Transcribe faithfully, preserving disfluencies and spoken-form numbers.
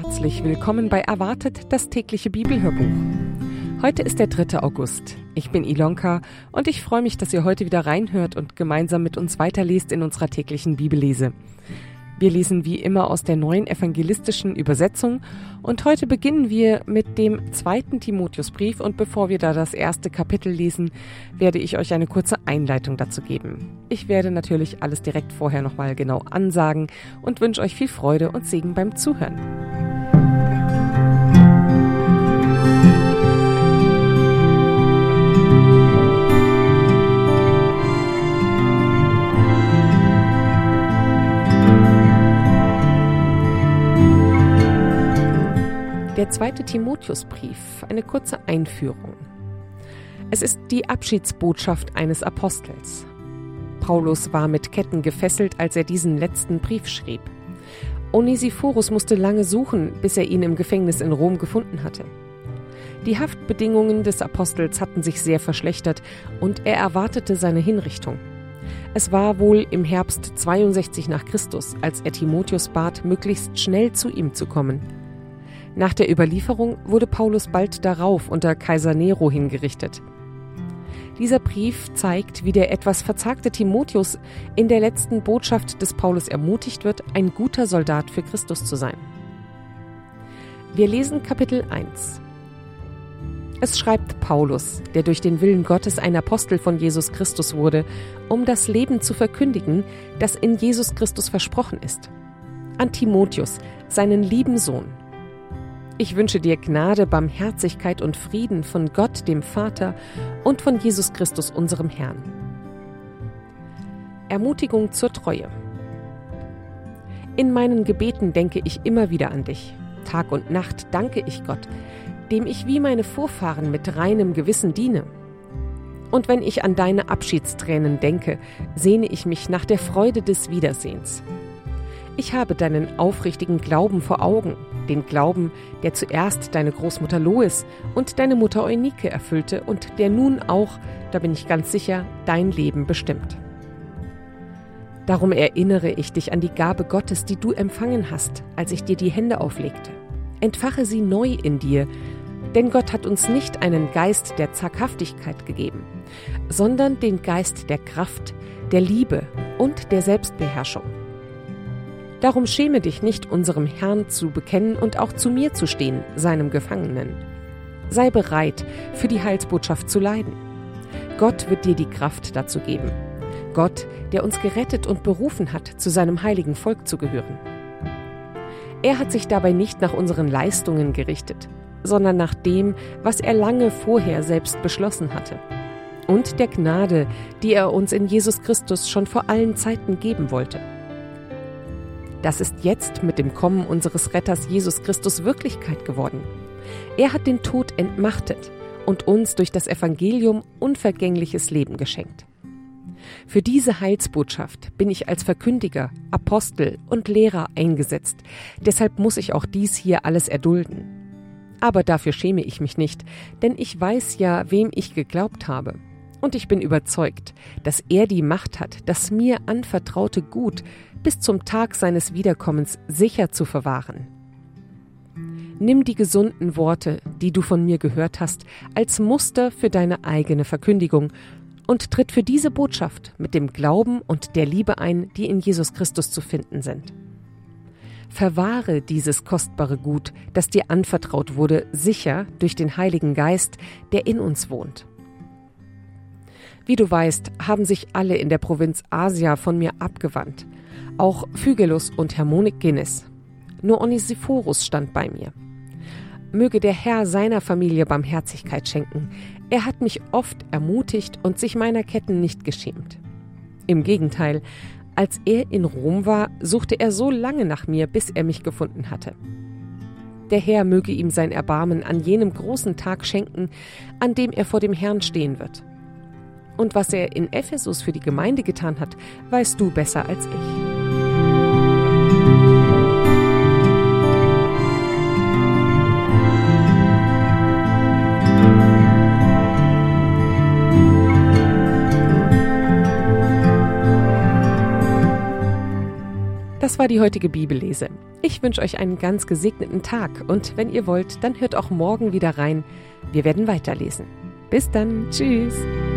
Herzlich willkommen bei Erwartet, das tägliche Bibelhörbuch. Heute ist der dritte August. Ich bin Ilonka und ich freue mich, dass ihr heute wieder reinhört und gemeinsam mit uns weiterlest in unserer täglichen Bibellese. Wir lesen wie immer aus der neuen evangelistischen Übersetzung und heute beginnen wir mit dem zweiten Timotheusbrief und bevor wir da das erste Kapitel lesen, werde ich euch eine kurze Einleitung dazu geben. Ich werde natürlich alles direkt vorher nochmal genau ansagen und wünsche euch viel Freude und Segen beim Zuhören. Der zweite Timotheusbrief, eine kurze Einführung. Es ist die Abschiedsbotschaft eines Apostels. Paulus war mit Ketten gefesselt, als er diesen letzten Brief schrieb. Onesiphorus musste lange suchen, bis er ihn im Gefängnis in Rom gefunden hatte. Die Haftbedingungen des Apostels hatten sich sehr verschlechtert und er erwartete seine Hinrichtung. Es war wohl im Herbst zweiundsechzig nach Christus, als er Timotheus bat, möglichst schnell zu ihm zu kommen. Nach der Überlieferung wurde Paulus bald darauf unter Kaiser Nero hingerichtet. Dieser Brief zeigt, wie der etwas verzagte Timotheus in der letzten Botschaft des Paulus ermutigt wird, ein guter Soldat für Christus zu sein. Wir lesen Kapitel eins. Es schreibt Paulus, der durch den Willen Gottes ein Apostel von Jesus Christus wurde, um das Leben zu verkündigen, das in Jesus Christus versprochen ist. An Timotheus, seinen lieben Sohn. Ich wünsche dir Gnade, Barmherzigkeit und Frieden von Gott, dem Vater, und von Jesus Christus, unserem Herrn. Ermutigung zur Treue. In meinen Gebeten denke ich immer wieder an dich. Tag und Nacht danke ich Gott, dem ich wie meine Vorfahren mit reinem Gewissen diene. Und wenn ich an deine Abschiedstränen denke, sehne ich mich nach der Freude des Wiedersehens. Ich habe deinen aufrichtigen Glauben vor Augen, den Glauben, der zuerst deine Großmutter Lois und deine Mutter Eunike erfüllte und der nun auch, da bin ich ganz sicher, dein Leben bestimmt. Darum erinnere ich dich an die Gabe Gottes, die du empfangen hast, als ich dir die Hände auflegte. Entfache sie neu in dir, denn Gott hat uns nicht einen Geist der Zaghaftigkeit gegeben, sondern den Geist der Kraft, der Liebe und der Selbstbeherrschung. Darum schäme dich nicht, unserem Herrn zu bekennen und auch zu mir zu stehen, seinem Gefangenen. Sei bereit, für die Heilsbotschaft zu leiden. Gott wird dir die Kraft dazu geben. Gott, der uns gerettet und berufen hat, zu seinem heiligen Volk zu gehören. Er hat sich dabei nicht nach unseren Leistungen gerichtet, sondern nach dem, was er lange vorher selbst beschlossen hatte. Und der Gnade, die er uns in Jesus Christus schon vor allen Zeiten geben wollte. Das ist jetzt mit dem Kommen unseres Retters Jesus Christus Wirklichkeit geworden. Er hat den Tod entmachtet und uns durch das Evangelium unvergängliches Leben geschenkt. Für diese Heilsbotschaft bin ich als Verkündiger, Apostel und Lehrer eingesetzt. Deshalb muss ich auch dies hier alles erdulden. Aber dafür schäme ich mich nicht, denn ich weiß ja, wem ich geglaubt habe. Und ich bin überzeugt, dass er die Macht hat, das mir anvertraute Gut bis zum Tag seines Wiederkommens sicher zu verwahren. Nimm die gesunden Worte, die du von mir gehört hast, als Muster für deine eigene Verkündigung und tritt für diese Botschaft mit dem Glauben und der Liebe ein, die in Jesus Christus zu finden sind. Verwahre dieses kostbare Gut, das dir anvertraut wurde, sicher durch den Heiligen Geist, der in uns wohnt. Wie du weißt, haben sich alle in der Provinz Asia von mir abgewandt. Auch Phygelus und Hermogenes. Nur Onesiphorus stand bei mir. Möge der Herr seiner Familie Barmherzigkeit schenken. Er hat mich oft ermutigt und sich meiner Ketten nicht geschämt. Im Gegenteil, als er in Rom war, suchte er so lange nach mir, bis er mich gefunden hatte. Der Herr möge ihm sein Erbarmen an jenem großen Tag schenken, an dem er vor dem Herrn stehen wird. Und was er in Ephesus für die Gemeinde getan hat, weißt du besser als ich. Das war war die heutige Bibellese. Ich wünsche euch einen ganz gesegneten Tag und wenn ihr wollt, dann hört auch morgen wieder rein. Wir werden weiterlesen. Bis dann. Tschüss.